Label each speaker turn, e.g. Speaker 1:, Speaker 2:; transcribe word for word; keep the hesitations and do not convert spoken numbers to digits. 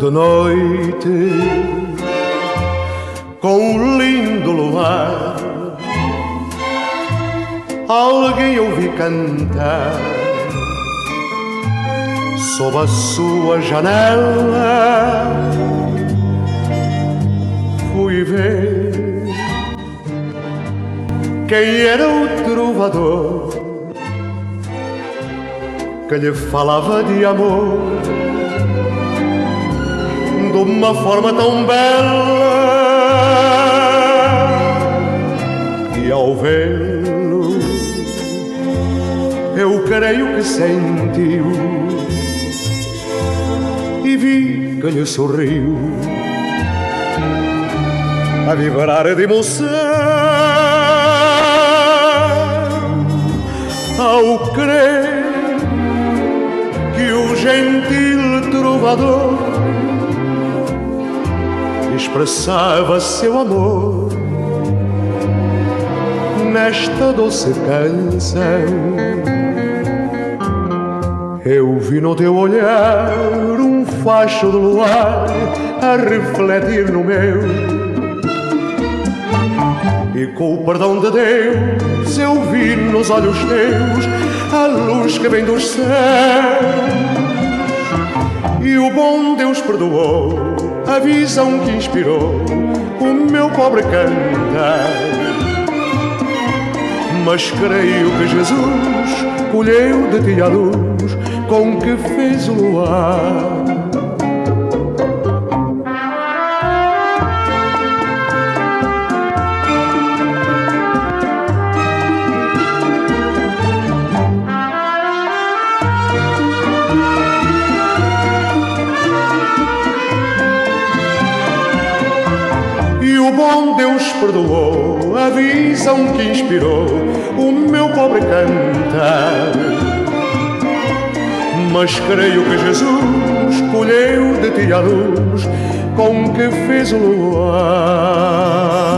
Speaker 1: de noite, com um lindo luar, alguém ouvi cantar sob a sua janela. Fui ver quem era o trovador que lhe falava de amor de uma forma tão bela, e ao vê-lo eu creio que sentiu e vi que lhe sorriu a vibrar de emoção ao crer que o gentil trovador expressava seu amor nesta doce canção. Eu vi no teu olhar um facho de luar a refletir no meu, e com o perdão de Deus eu vi nos olhos teus a luz que vem dos céus. E o bom Deus perdoou a visão que inspirou o meu pobre cantar, mas creio que Jesus colheu de ti a luz com que fez o luar. O bom Deus perdoou a visão que inspirou o meu pobre cantar, mas creio que Jesus colheu de ti a luz com que fez o luar.